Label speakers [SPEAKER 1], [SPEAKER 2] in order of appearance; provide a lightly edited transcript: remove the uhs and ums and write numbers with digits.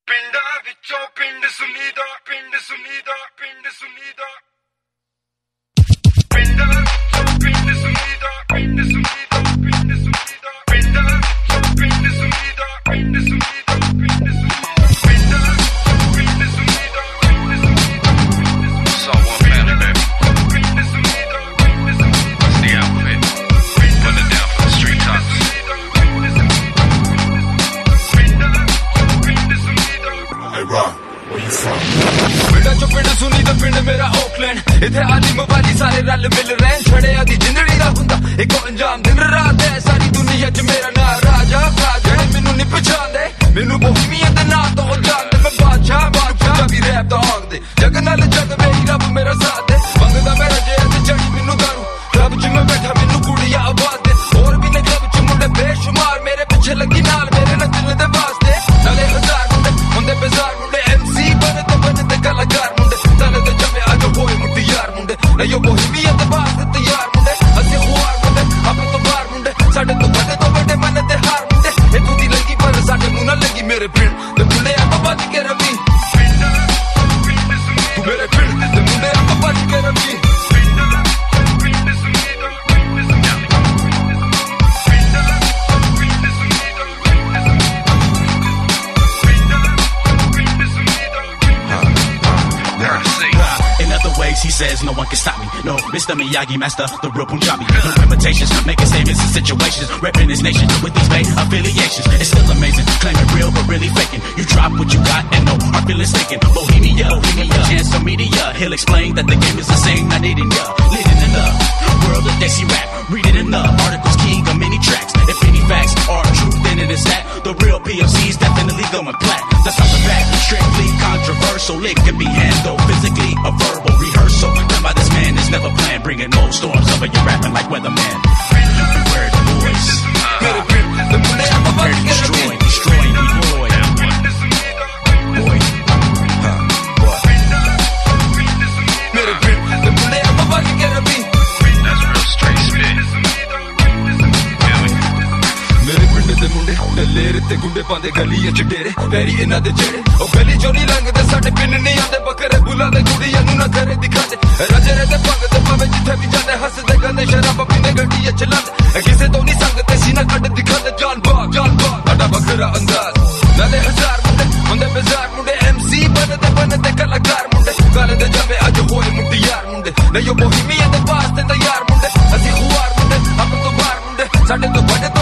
[SPEAKER 1] ਪਿੰਡਾਂ ਵਿੱਚੋਂ ਪਿੰਡ ਸੁਨੀਦਾ ਪਿੰਡ ਸੁਨੀਦਾ ਪਿੰਡ ਸੁਨੀਦਾ ਪਿੰਡਾਂ ਵਿੱਚੋਂ ਪਿੰਡ ਸੁਨੀਦਾ ਪਿੰਡ ਸੁਨੀਦਾ ਪਿੰਡ ਸੁਨੀਦਾ ਪਿੰਡਾਂ ਵਿੱਚੋਂ ਪਿੰਡ ਸੁਨੀਦਾ ਪਿੰਡ ਸੁਨੀਦਾ ਪਿੰਡ ਸੁਨੀਦਾ ਪਿੰਡਾਂ ਵਿੱਚੋਂ ਪਿੰਡ ਸੁਨੀਦਾ ਪਿੰਡ ਸੁਨੀਦਾ
[SPEAKER 2] Someone family, baby.
[SPEAKER 1] ਪਿੰਡ ਸੁਨੀਦਾ ਪਿੰਡ ਸੁਨੀਦਾ
[SPEAKER 2] What's the outfit? Put it down for the street tops.
[SPEAKER 1] Hey Rob, where you from?
[SPEAKER 3] ਪਿੰਡਾਂ ਚੋਂ ਪਿੰਡ ਸੁਣੀ ਤਾਂ ਪਿੰਡ ਮੇਰਾ ਓਕਲੈਂਡ ਇੱਥੇ ਆਲਿਮ ਵਾਲੀ ਸਾਰੇ ਰਲ ਮਿਲ ਰਹੇ ਛੜਿਆਂ ਦੀ ਜਿੰਦੜੀ ਦਾ ਹੁੰਦਾ ਇੱਕੋ ਅੰਜਾਮ ਦਿਨ ਰਾਤ ਹੈ ਸਾਰੀ ਦੁਨੀਆ 'ਚ ਮੇਰਾ ਨਾਂ ਰਾਜਾ ਜਿਹੜੇ ਮੈਨੂੰ ਨਹੀਂ ਪਛਾਣਦੇ ਮੈਨੂੰ ਬੋਹੀਮੀਆਂ ਦੇ ਨਾਂ ਤੋਂ ਜਾਣਦੇ ਮੈਂ ਬਾਦਸ਼ਾਹ ਵੀ ਰੈਪ ਦਾ ਆਖਦੇ ਜਗ ਨਾਲ ਜਗ ਮੇਰੀ ਰੱਬ ਮੇਰਾ ਸਾਥ ਦੇ ਮੰਗਦਾ ਮੈਂ ਰਜੇ ਤੇ ਚੜੀ ਮੈਨੂੰ ਦਾਰੂ ਰੱਬ 'ਚ ਮੈਂ ਬੈਠਾ ਮੈਨੂੰ ਕੁੜੀਆਂ ਆਵਾਜ਼ ਦੇ ਹੋਰ ਵੀ ਨੇ ਕਲੱਬ 'ਚ ਮੁੰਡੇ ਬੇਸ਼ੁਮਾਰ ਮੇਰੇ ਪਿੱਛੇ ਲੱਗੀ ਨਾਲ ਮੇਰੇ ਨਾਲ ਦਿਲ ਦੇ ਵਾਸਤੇ ਨਾਲੇ ਹਜ਼ਾਰ ਮੁੰਡੇ ਹੁੰਦੇ ਬਜ਼ਾਰ ਮੁੰਡੇ MC ਬਣਦੇ ਕਲਾਕਾਰ ਮੁੰਡੇ ਤਲੇ ਤੇ ਜਮੇ ਅੱਜ ਹੋਏ ਮੁੱਢੀ ਯਾਰ ਮੁੰਡੇ ਨਯੋ ਬੋਹੀਮੀਆਂ ਦੇ ਵਾਸਤੇ ਤਿਆਰ ਮੁੰਡੇ ਅਸੀਂ ਖੁਆਰ ਮੁੰਡੇ ਆਪੇ ਤੋਂ ਬਾਹਰ ਮੁੰਡੇ ਸਾਡੇ ਤੋਂ ਵੱਡੇ ਮਨ ਤੇ ਹਾਰ ਮੁੰਡੇ ਇਹ ਤੂੰ ਲੱਗੀ ਪਰ ਸਾਡੇ ਮੂੰਹ ਨਾਲ ਲੱਗੀ ਮੇਰੇ ਪਿੰਡ ਦੇ ਮੁੰਡੇ ਆਪਾਂ ਵੱਜ ਕੇ ਰਵੀ ਤੂੰ ਮੇਰੇ ਪਿੰਡ ਦੇ ਮੁੰਡੇ ਆਪਾਂ ਵੱਜ ਕੇ Ravi
[SPEAKER 4] He says no one can stop me. No, Mr. Miyagi, master the real Punjabi. No imitations, making statements in situations, repping his nation with these vain affiliations. It's still amazing, claiming real but really faking. You drop what you got and no hard feelings taken. Bohemia, chance of media. He'll explain that the game is the same. Not needing ya, living in the world of Desi rap. Read it in the articles, king of many tracks. If any facts are true, then it is that the real POC's definitely going plat. That's not the fact, strictly controversial. It can be handled physically, a verbal rehearsal. Done by this man is never planned, bringing no storms over your rapping like weatherman. Beware the boys. Prepare to destroy, destroying we boy. Boy, boy.
[SPEAKER 2] That's real straight spit.
[SPEAKER 3] ਮੇਰੇ ਪਿੰਡ ਦੇ ਮੁੰਡੇ ਡੱਲੇਰ ਤੇ ਗੁੰਡੇ ਪਾਉਂਦੇ ਗਲੀਆਂ 'ਚ ਡੇਰੇ ਪੈਰੀ ਇਹਨਾਂ ਦੇ ਜਿਹੜੇ ਉਹ ਗਲੀ 'ਚੋਂ ਨਹੀਂ ਲੰਘਦੇ ਸਾਡੇ ਪਿੰਡ ਨਹੀਂ ਆਉਂਦੇ ਬੱਕਰੇ ਬੁੱਲਾਂ ਦੇ ਕੁੜੀਆਂ ਨੂੰ ਨਾ ਘਰੇ ਦਿਖਾਦੇ ਰਜਰੇ ਤੇ ਭਗਦੇ ਭਾਵੇਂ ਜਿੱਥੇ ਵੀ ਜਾਂਦੇ ਹੱਸਦੇ ਗੰਦੇ ਸ਼ਰਾਬ ਪੀਂਦੇ ਗੱਡੀਆਂ ਚਲਾਉਂਦੇ ਕਿਸੇ ਤੋਂ ਨਹੀਂ ਸੰਗਦੇ ਸੀਨਾ ਕੱਢ ਦਿਖਾਦੇ ਜਾਨ ਬਾਗ ਸਾਡਾ ਵੱਖਰਾ ਅੰਦਾਜ਼ ਨਾਲੇ ਹਜ਼ਾਰ ਮੁੰਡੇ ਹੁੰਦੇ ਬਜ਼ਾਰ ਮੁੰਡੇ MC ਬਣਦੇ ਕਲਾਕਾਰ ਮੁੰਡੇ ਗੱਲ ਦੇ ਜਾਵੇ ਅੱਜ ਹੋਏ ਮੁੱਢੀ ਯਾਰ ਮੁੰਡੇ ਨਯੋ ਬੋਹੀਮੀਆਂ ਦੇ ਵਾਸਤੇ ਤਿਆਰ ਮੁੰਡੇ ਅਸੀਂ ਖੁਆਰ ਮੁੰਡੇ ਆਪਣੇ ਤੋਂ ਬਾਹਰ ਮੁੰਡੇ ਸਾਡੇ ਤੋਂ ਵੱਡੇ